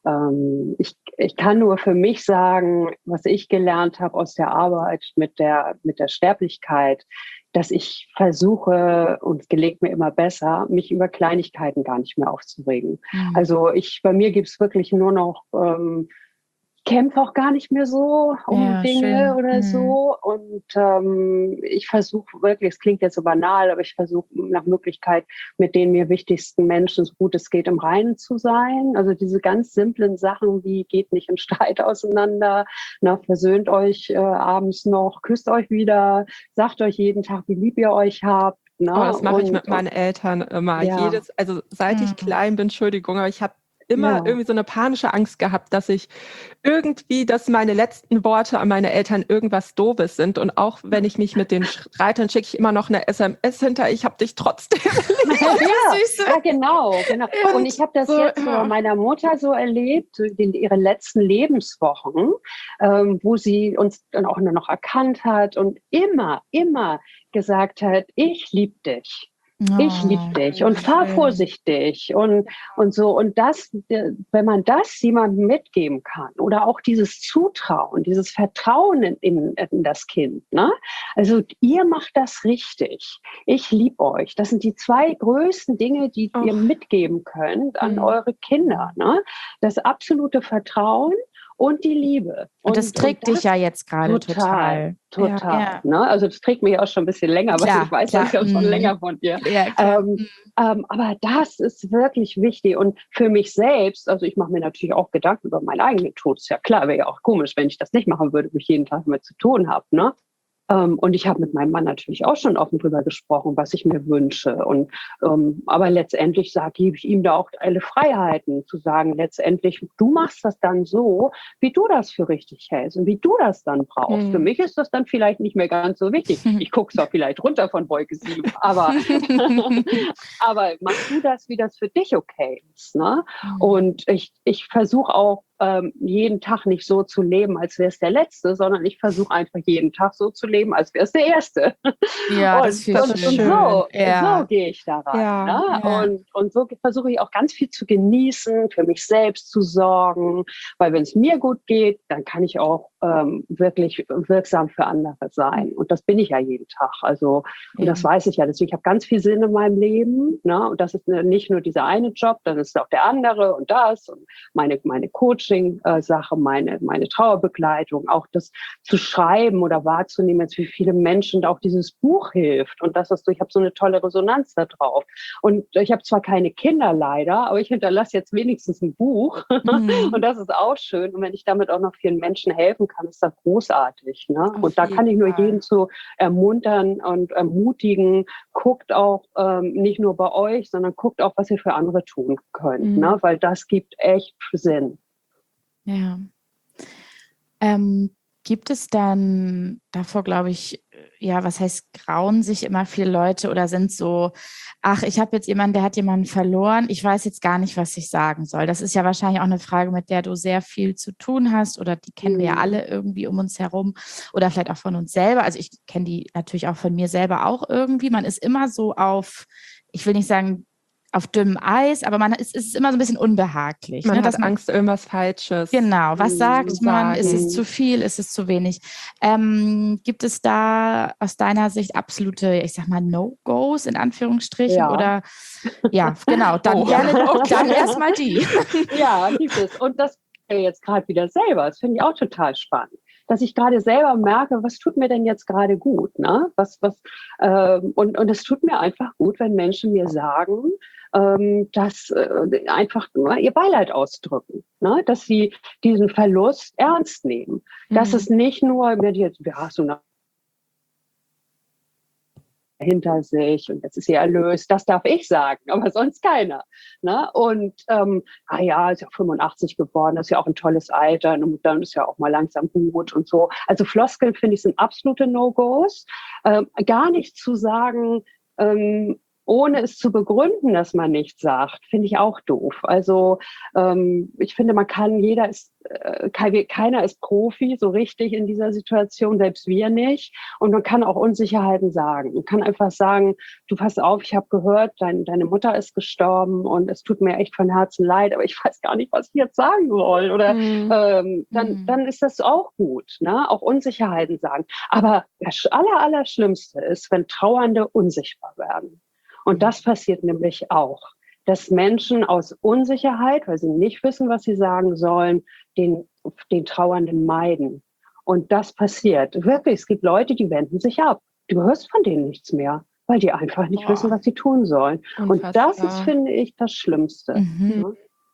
Ähm, ich, ich kann nur für mich sagen, was ich gelernt habe aus der Arbeit mit der, mit der Sterblichkeit, dass ich versuche, und es gelingt mir immer besser, mich über Kleinigkeiten gar nicht mehr aufzuregen. Mhm. Also ich, bei mir gibt es wirklich nur noch, ähm, ich kämpfe auch gar nicht mehr so um Ja, Dinge schön. oder Mhm. so. Und ähm, ich versuche wirklich, es klingt jetzt so banal, aber ich versuche nach Möglichkeit mit den mir wichtigsten Menschen, so gut es geht, im Reinen zu sein. Also diese ganz simplen Sachen wie geht nicht im Streit auseinander, na, versöhnt euch äh, abends noch, küsst euch wieder, sagt euch jeden Tag, wie lieb ihr euch habt. Ne? Oh, das mache ich Und, mit meinen Eltern immer. ja. Jedes, also seit ich Mhm. klein bin, Entschuldigung, aber ich habe immer Ja. irgendwie so eine panische Angst gehabt, dass ich irgendwie, dass meine letzten Worte an meine Eltern irgendwas Doofes sind. Und auch wenn ich mich mit denen streite, dann schicke ich immer noch eine S M S hinter, ich habe dich trotzdem. ja, Süße. ja, genau, genau. Und, Und ich habe das so, jetzt ja. bei meiner Mutter so erlebt, so in ihre letzten Lebenswochen, ähm, wo sie uns dann auch nur noch erkannt hat und immer, immer gesagt hat, ich liebe dich. Ich Oh, liebe dich und fahr schön. vorsichtig und, und so. Und das, wenn man das jemandem mitgeben kann oder auch dieses Zutrauen, dieses Vertrauen in, in, in das Kind, ne? Also ihr macht das richtig. Ich liebe euch. Das sind die zwei größten Dinge, die Och. ihr mitgeben könnt an Mhm. eure Kinder, ne? Das absolute Vertrauen und die Liebe. Und das trägt und dich ja jetzt gerade total. Total, total. Ja. Ne? Also das trägt mich auch schon ein bisschen länger, weil Klar, ich weiß klar. das ja schon Mhm. länger von dir. Ja, klar. Ähm, ähm, aber das ist wirklich wichtig. Und für mich selbst, also ich mache mir natürlich auch Gedanken über meinen eigenen Tod. Ist ja klar, wäre ja auch komisch, wenn ich das nicht machen würde, wo ich jeden Tag damit zu tun habe. Ne? Ähm, und ich habe mit meinem Mann natürlich auch schon offen drüber gesprochen, was ich mir wünsche. Und ähm, aber letztendlich sage gebe ich ihm da auch alle Freiheiten zu sagen, letztendlich, du machst das dann so, wie du das für richtig hältst und wie du das dann brauchst. Mhm. Für mich ist das dann vielleicht nicht mehr ganz so wichtig. Ich gucke zwar vielleicht runter von Wolke sieben, aber, aber machst du das, wie das für dich okay ist. Ne? Und ich, ich versuche auch, ähm, jeden Tag nicht so zu leben, als wäre es der letzte, sondern ich versuche einfach jeden Tag so zu leben, als wäre es der erste. Ja, und, das ist viel und, und schöner. so, Ja. so gehe ich da rein. Ja, Ne? ja. Und, und so versuche ich auch ganz viel zu genießen, für mich selbst zu sorgen, weil wenn es mir gut geht, dann kann ich auch ähm, wirklich wirksam für andere sein. Und das bin ich ja jeden Tag. Also, und das Eben. weiß ich ja. Deswegen, ich habe ganz viel Sinn in meinem Leben. Ne? Und das ist nicht nur dieser eine Job, dann ist auch der andere und das und meine, meine Coaching-Sache, meine, meine Trauerbegleitung, auch das zu schreiben oder wahrzunehmen, jetzt wie viele Menschen auch dieses Buch hilft. Und das ist, ich habe so eine tolle Resonanz da drauf. Und ich habe zwar keine Kinder leider, aber ich hinterlasse jetzt wenigstens ein Buch. Mhm. Und das ist auch schön. Und wenn ich damit auch noch vielen Menschen helfen kann, ist das großartig. Ne? Auf Und da jeden kann ich nur Fall. jeden zu ermuntern und ermutigen, guckt auch ähm, nicht nur bei euch, sondern guckt auch, was ihr für andere tun könnt. Mhm. Ne? Weil das gibt echt Sinn. Ja. Ähm, gibt es dann davor, glaube ich, ja, was heißt, grauen sich immer viele Leute oder sind so, ach, ich habe jetzt jemanden, der hat jemanden verloren, ich weiß jetzt gar nicht, was ich sagen soll. Das ist ja wahrscheinlich auch eine Frage, mit der du sehr viel zu tun hast oder die kennen wir ja alle irgendwie um uns herum oder vielleicht auch von uns selber. Also ich kenne die natürlich auch von mir selber auch irgendwie. Man ist immer so auf, ich will nicht sagen, auf dünnem Eis, aber man ist, ist immer so ein bisschen unbehaglich. Man ne, hat dass man, Angst, irgendwas Falsches Genau, was zu sagt man? Ist es sagen. zu viel? Ist es zu wenig? Ähm, gibt es da aus deiner Sicht absolute, ich sag mal, No-Gos in Anführungsstrichen? Ja. Oder ja, genau, dann Oh. gerne, Okay. dann erstmal die. Ja, gibt es. Und das jetzt gerade wieder selber. Das finde ich auch total spannend. Dass ich gerade selber merke, was tut mir denn jetzt gerade gut, ne? Was, was, ähm, und, und es tut mir einfach gut, wenn Menschen mir sagen, ähm, dass äh, einfach nur ihr Beileid ausdrücken, ne? Dass sie diesen Verlust ernst nehmen. Mhm. Dass es nicht nur, wenn die jetzt, ja, so eine hinter sich und jetzt ist sie erlöst, das darf ich sagen, aber sonst keiner. Ne? Und ähm, ah ja, ist ja fünfundachtzig geworden, das ist ja auch ein tolles Alter und dann ist ja auch mal langsam gut und so. Also Floskeln, finde ich, sind absolute No-Gos. Ähm, gar nicht zu sagen, ähm, ohne es zu begründen, dass man nichts sagt, finde ich auch doof. Also ähm, ich finde, man kann, jeder ist, äh, keiner ist Profi so richtig in dieser Situation, selbst wir nicht. Und man kann auch Unsicherheiten sagen. Man kann einfach sagen, du pass auf, ich habe gehört, dein, deine Mutter ist gestorben und es tut mir echt von Herzen leid, aber ich weiß gar nicht, was ich jetzt sagen soll. Oder mhm. ähm, dann, mhm. dann ist das auch gut, ne? Auch Unsicherheiten sagen. Aber das aller, aller Schlimmste ist, wenn Trauernde unsichtbar werden. Und das passiert nämlich auch, dass Menschen aus Unsicherheit, weil sie nicht wissen, was sie sagen sollen, den, den Trauernden meiden. Und das passiert. Wirklich, es gibt Leute, die wenden sich ab. Du hörst von denen nichts mehr, weil die einfach nicht Boah. wissen, was sie tun sollen. Unfassbar. Und das ist, finde ich, das Schlimmste. Mhm. Ja?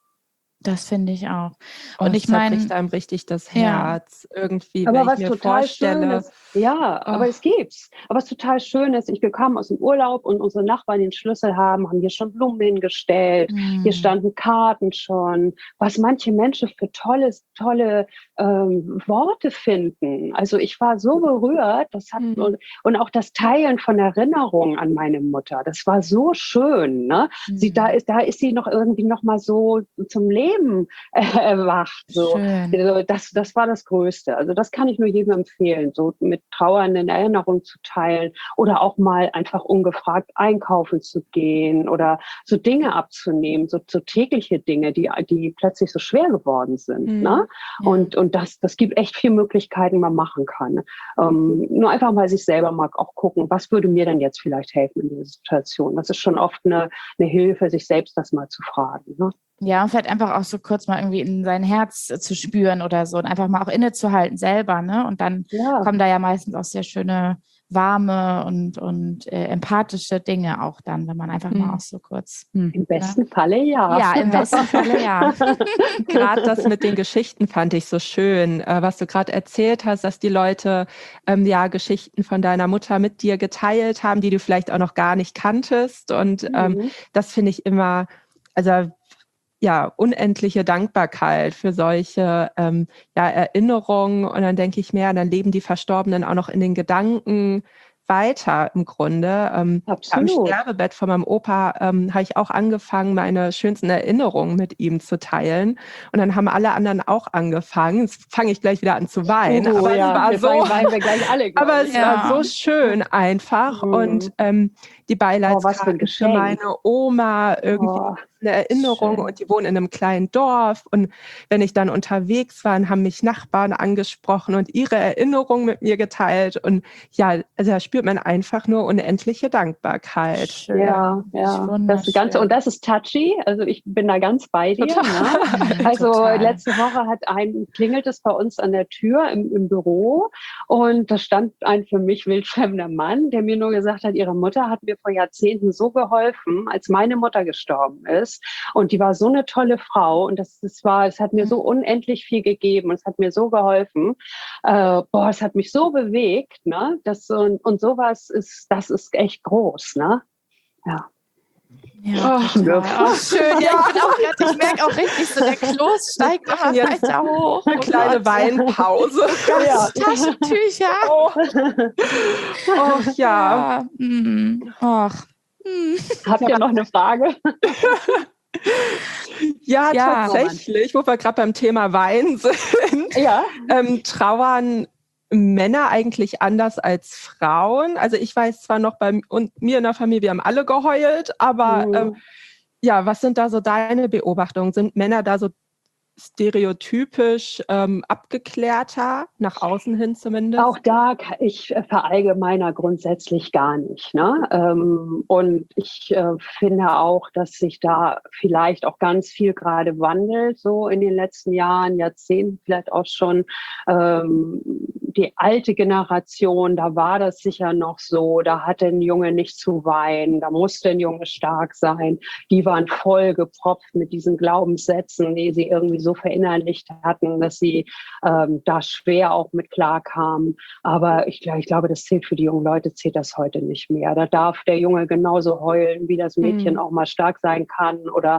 Das finde ich auch. Und oh, ich meine, zerbricht einem richtig das Herz ja. irgendwie, aber wenn was ich mir total vorstelle. Schön ist, ja, oh. aber es gibt's. Aber was total schön ist, ich kam aus dem Urlaub und unsere Nachbarn den Schlüssel haben, haben hier schon Blumen hingestellt, mm. hier standen Karten schon, was manche Menschen für tolle, tolle ähm, Worte finden. Also ich war so berührt, das hat mm. und, und auch das Teilen von Erinnerungen an meine Mutter, das war so schön. Ne? Mm. Sie da ist, da ist sie noch irgendwie noch mal so zum Leben erwacht. So. Das, das war das Größte. Also das kann ich nur jedem empfehlen, so mit trauernden Erinnerungen zu teilen oder auch mal einfach ungefragt einkaufen zu gehen oder so Dinge abzunehmen, so, so tägliche Dinge, die, die plötzlich so schwer geworden sind. Mhm. Ne? Ja. Und, und das, das gibt echt viele Möglichkeiten, man machen kann. Ähm, nur einfach mal sich selber mal auch gucken, was würde mir denn jetzt vielleicht helfen in dieser Situation? Das ist schon oft eine, eine Hilfe, sich selbst das mal zu fragen. Ne? Ja, und vielleicht einfach auch so kurz mal irgendwie in sein Herz zu spüren oder so und einfach mal auch innezuhalten selber, ne? Und dann ja. kommen da ja meistens auch sehr schöne, warme und, und äh, empathische Dinge auch dann, wenn man einfach hm. mal auch so kurz... Hm, Im besten ne? Falle ja. Ja, im besten Falle ja. Gerade das mit den Geschichten fand ich so schön, äh, was du gerade erzählt hast, dass die Leute ähm, ja Geschichten von deiner Mutter mit dir geteilt haben, die du vielleicht auch noch gar nicht kanntest. Und ähm, mhm. das finde ich immer... also ja, unendliche Dankbarkeit für solche ähm, ja, Erinnerungen. Und dann denke ich mir, dann leben die Verstorbenen auch noch in den Gedanken weiter im Grunde. Ähm, am Sterbebett von meinem Opa ähm, habe ich auch angefangen, meine schönsten Erinnerungen mit ihm zu teilen. Und dann haben alle anderen auch angefangen. Jetzt fange ich gleich wieder an zu weinen. Oh, aber ja. es war wir so, weinen wir gleich alle, aber es ja. war so schön einfach. Mhm. Und ähm, die Beileidskarten oh, für meine Oma, irgendwie oh, eine Erinnerung. Schön. Und die wohnen in einem kleinen Dorf. Und wenn ich dann unterwegs war, haben mich Nachbarn angesprochen und ihre Erinnerungen mit mir geteilt. Und ja, also da spürt man einfach nur unendliche Dankbarkeit. Schön. Ja, ja. Das Ganze, und das ist touchy. Also ich bin da ganz bei dir. Ne? Also Total. Letzte Woche hat ein, klingelt es bei uns an der Tür im, im Büro und da stand ein für mich wildfremder Mann, der mir nur gesagt hat, ihre Mutter hat mir vor Jahrzehnten so geholfen, als meine Mutter gestorben ist. Und die war so eine tolle Frau und das, das war, es hat mir so unendlich viel gegeben und es hat mir so geholfen. Äh, boah, es hat mich so bewegt, ne? Das, und, und sowas ist, das ist echt groß, ne? Ja. Ja, Oh, total. Oh, schön. Ja, Ja. ich bin auch grad, ich merke auch richtig, so der Kloß steigt immer Jetzt weiter hoch. Eine Oh kleine Gott. Weinpause. Ja. Taschentücher. Oh, oh ja. Ja. Mm. Och. Mm. Habt ihr noch eine Frage? Ja, Ja. tatsächlich, wo wir gerade beim Thema Wein sind. Ja. Ähm, trauern Männer eigentlich anders als Frauen? Also ich weiß zwar noch, bei und mir in der Familie, wir haben alle geheult, aber Mhm. ähm, ja, was sind da so deine Beobachtungen? Sind Männer da so stereotypisch ähm, abgeklärter, nach außen hin zumindest? Auch da, ka- ich äh, verallgemeiner grundsätzlich gar nicht. Ne? Ähm, und ich äh, finde auch, dass sich da vielleicht auch ganz viel gerade wandelt, so in den letzten Jahren, Jahrzehnten vielleicht auch schon. Ähm, die alte Generation, da war das sicher noch so, da hatte ein Junge nicht zu weinen, da musste ein Junge stark sein. Die waren voll gepropft mit diesen Glaubenssätzen, die sie irgendwie so verinnerlicht hatten, dass sie ähm, da schwer auch mit klarkamen. Aber ich, ich glaube, das zählt für die jungen Leute, zählt das heute nicht mehr. Da darf der Junge genauso heulen, wie das Mädchen Mhm. auch mal stark sein kann. Oder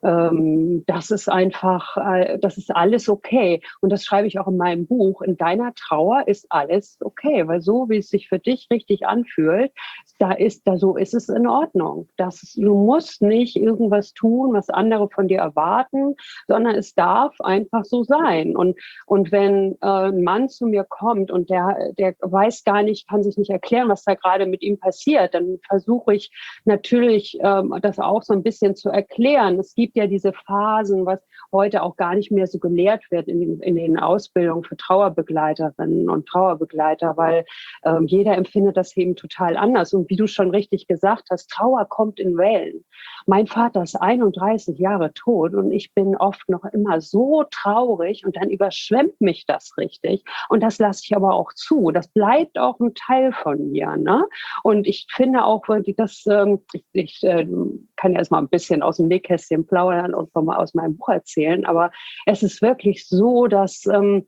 ähm, das ist einfach, äh, das ist alles okay. Und das schreibe ich auch in meinem Buch. In deiner Trauer ist alles okay, weil so, wie es sich für dich richtig anfühlt, da ist, da so ist es in Ordnung. Das, du musst nicht irgendwas tun, was andere von dir erwarten, sondern es darf einfach so sein. Und, und wenn äh, ein Mann zu mir kommt und der, der weiß gar nicht, kann sich nicht erklären, was da gerade mit ihm passiert, dann versuche ich natürlich, ähm, das auch so ein bisschen zu erklären. Es gibt ja diese Phasen, was heute auch gar nicht mehr so gelehrt wird in den, in den Ausbildungen für Trauerbegleiterinnen und Trauerbegleiter, weil ähm, jeder empfindet das eben total anders. Und wie du schon richtig gesagt hast, Trauer kommt in Wellen. Mein Vater ist einunddreißig Jahre tot und ich bin oft noch immer so traurig und dann überschwemmt mich das richtig. Und das lasse ich aber auch zu. Das bleibt auch ein Teil von mir. Ne? Und ich finde auch, dass ähm, ich, ich äh, kann ja erst mal ein bisschen aus dem Nähkästchen plaudern und mal aus meinem Buch erzählen, aber es ist wirklich so, dass ähm,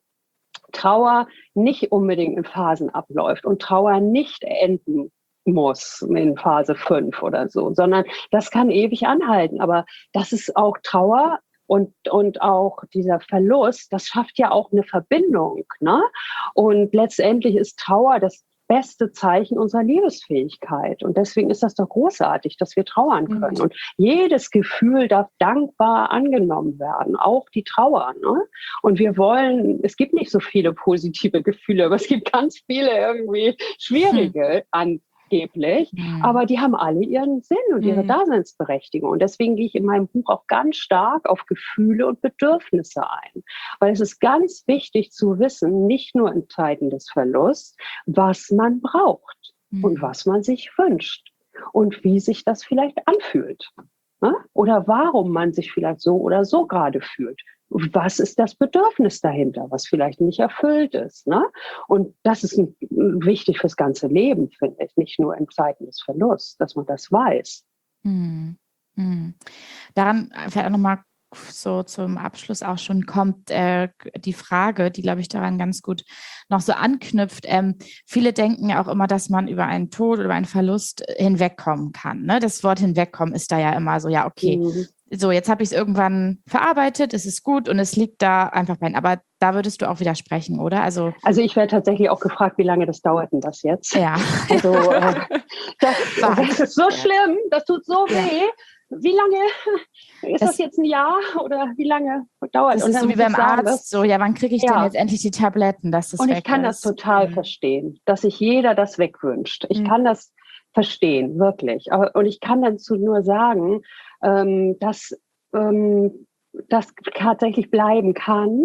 Trauer nicht unbedingt in Phasen abläuft und Trauer nicht enden muss in Phase fünf oder so, sondern das kann ewig anhalten. Aber das ist auch Trauer und, und auch dieser Verlust, das schafft ja auch eine Verbindung. Ne? Und letztendlich ist Trauer das beste Zeichen unserer Liebesfähigkeit. Und deswegen ist das doch großartig, dass wir trauern können. Und jedes Gefühl darf dankbar angenommen werden, auch die Trauer. Ne? Und wir wollen, es gibt nicht so viele positive Gefühle, aber es gibt ganz viele irgendwie schwierige an angeblich, mhm. aber die haben alle ihren Sinn und ihre mhm. Daseinsberechtigung. Und deswegen gehe ich in meinem Buch auch ganz stark auf Gefühle und Bedürfnisse ein. Weil es ist ganz wichtig zu wissen, nicht nur in Zeiten des Verlusts, was man braucht mhm. und was man sich wünscht und wie sich das vielleicht anfühlt. Ne? Oder warum man sich vielleicht so oder so gerade fühlt. Was ist das Bedürfnis dahinter, was vielleicht nicht erfüllt ist? Ne? Und das ist ein, wichtig fürs ganze Leben, finde ich, nicht nur in Zeiten des Verlusts, dass man das weiß. Hm. Hm. Daran vielleicht auch nochmal so zum Abschluss auch schon kommt äh, die Frage, die, glaube ich, daran ganz gut noch so anknüpft. Ähm, viele denken ja auch immer, dass man über einen Tod oder über einen Verlust hinwegkommen kann. Ne? Das Wort hinwegkommen ist da ja immer so, ja, okay, mhm. so, jetzt habe ich es irgendwann verarbeitet, es ist gut und es liegt da einfach bei. Aber da würdest du auch widersprechen, oder? Also, also ich werde tatsächlich auch gefragt, wie lange das dauert denn das jetzt? Ja. Also äh, das, das ist so schlimm, das tut so weh. Ja. Wie lange, ist das, das jetzt ein Jahr oder wie lange dauert das? Das ist so wie beim sagen, Arzt, so, ja, wann kriege ich ja. denn jetzt endlich die Tabletten, dass das Und weg ich kann ist? das total mhm. verstehen, dass sich jeder das wegwünscht. Ich mhm. kann das verstehen, wirklich. Aber, und ich kann dazu nur sagen, ähm, dass ähm, das tatsächlich bleiben kann,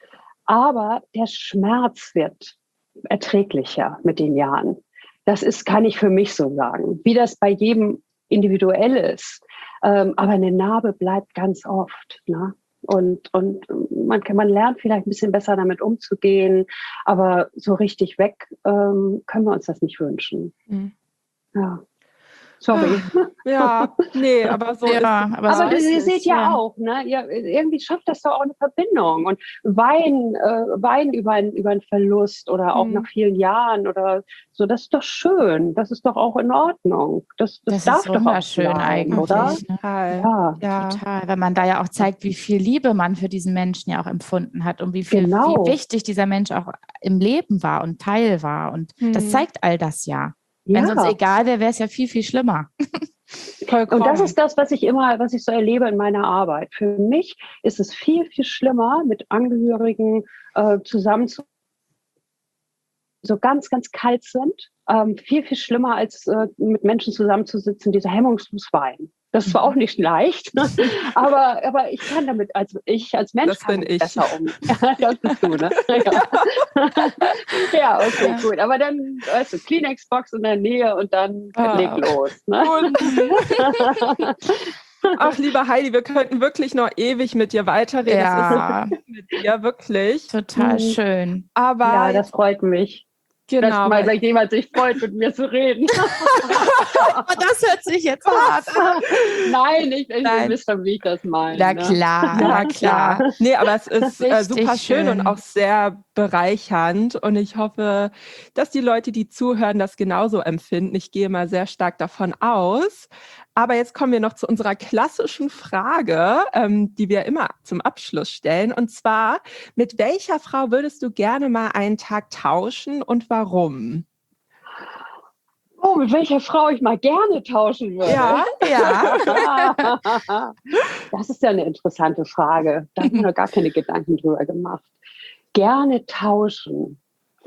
aber der Schmerz wird erträglicher mit den Jahren. Das ist, kann ich für mich so sagen. Wie das bei jedem individuell ist. Ähm, aber eine Narbe bleibt ganz oft. Ne? Und, und man, kann, man lernt vielleicht ein bisschen besser damit umzugehen, aber so richtig weg ähm, können wir uns das nicht wünschen. Mhm. Ja. Sorry. Ja, nee, aber so Ja, ist aber Aber so du, ist ihr es, seht ja, ja. auch, ne? Ja, irgendwie schafft das doch auch eine Verbindung. Und Wein, äh, Wein über, ein, über einen Verlust oder auch Mhm. nach vielen Jahren oder so, das ist doch schön. Das ist doch auch in Ordnung. Das, das, Das darf ist doch auch wunderschön sein, eigentlich. oder? Ne? total. Ja, Ja. Total, weil man da ja auch zeigt, wie viel Liebe man für diesen Menschen ja auch empfunden hat und wie viel, Genau. wie wichtig dieser Mensch auch im Leben war und Teil war. Und das Hm. zeigt all das ja. Wenn es uns ja. egal wäre, wäre es ja viel, viel schlimmer. Vollkommen. Und das ist das, was ich immer, was ich so erlebe in meiner Arbeit. Für mich ist es viel, viel schlimmer, mit Angehörigen äh, zusammen zu so ganz, ganz kalt sind. Ähm, viel, viel schlimmer, als äh, mit Menschen zusammenzusitzen, die so hemmungslos weinen. Das ist zwar auch nicht leicht, ne? aber, aber ich kann damit, also ich als Mensch Das kann bin damit ich. besser um. Das bist du, ne? Ja, ja okay, Ja. gut. Aber dann, weißt du, Kleenex-Box in der Nähe und dann Ah. leg los. Ne? Ach, liebe Heidi, wir könnten wirklich noch ewig mit dir weiterreden. Ja. Es ist so gut mit dir, wirklich. Total Mhm. schön. Aber Ja, das freut mich. Dass genau, mal weil- jemand sich freut, mit mir zu reden. Oh, das hört sich jetzt hart an. Nein, ich, ich Nein. ihr wisst schon, wie ich das meine. Na ne? klar, Ja, na klar. klar. Nee, aber es ist äh, Richtig super schön und schön. auch sehr bereichernd. Und ich hoffe, dass die Leute, die zuhören, das genauso empfinden. Ich gehe mal sehr stark davon aus. Aber jetzt kommen wir noch zu unserer klassischen Frage, ähm, die wir immer zum Abschluss stellen. Und zwar, mit welcher Frau würdest du gerne mal einen Tag tauschen und warum? Oh, mit welcher Frau ich mal gerne tauschen würde. Ja, Ja. Das ist ja eine interessante Frage. Da habe ich mir noch gar keine Gedanken drüber gemacht. Gerne tauschen.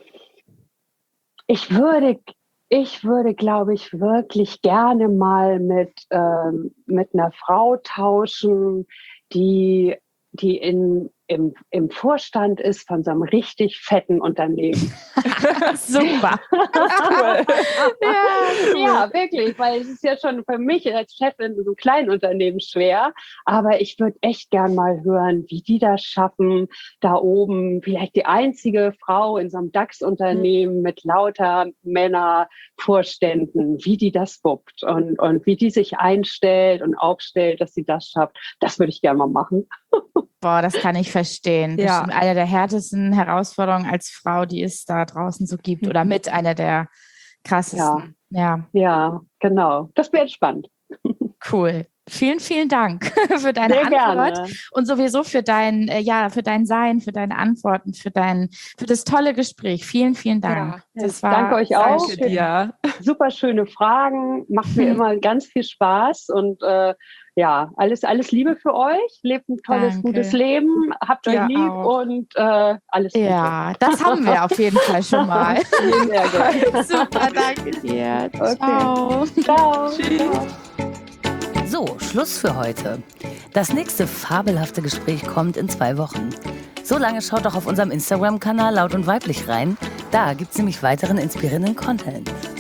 Ich würde, ich würde, glaube ich, wirklich gerne mal mit, ähm, mit einer Frau tauschen, die, die in, im, im Vorstand ist von so einem richtig fetten Unternehmen. Super. cool. Ja, Ja, wirklich, weil es ist ja schon für mich als Chefin so ein Kleinunternehmen schwer, aber ich würde echt gern mal hören, wie die das schaffen, da oben vielleicht die einzige Frau in so einem DAX-Unternehmen mit lauter Männervorständen, wie die das wuppt und, und wie die sich einstellt und aufstellt, dass sie das schafft. Das würde ich gerne mal machen. Boah, das kann ich verstehen. Ja. Bestimmt eine der härtesten Herausforderungen als Frau, die es da draußen so gibt. Oder mit einer der krassesten. Ja, Ja, genau. Das wäre spannend. cool. Vielen, vielen Dank für deine Sehr Antwort gerne. und sowieso für dein, äh, ja, für dein Sein, für deine Antworten, für dein, für das tolle Gespräch. Vielen, vielen Dank. Ja, das war danke euch sehr auch. schön. Danke dir. Super schöne Fragen, macht mir immer ganz viel Spaß und äh, ja, alles, alles Liebe für euch. Lebt ein tolles, Danke. gutes Leben, habt euch Dir lieb auch. und äh, alles Gute. Ja, das haben wir auf jeden Fall schon mal. Sehr gut. Super, danke dir. Okay. Ciao. Ciao. Tschüss. Ciao. So, Schluss für heute. Das nächste fabelhafte Gespräch kommt in zwei Wochen. So lange schaut doch auf unserem Instagram-Kanal Laut und Weiblich rein. Da gibt's nämlich weiteren inspirierenden Content.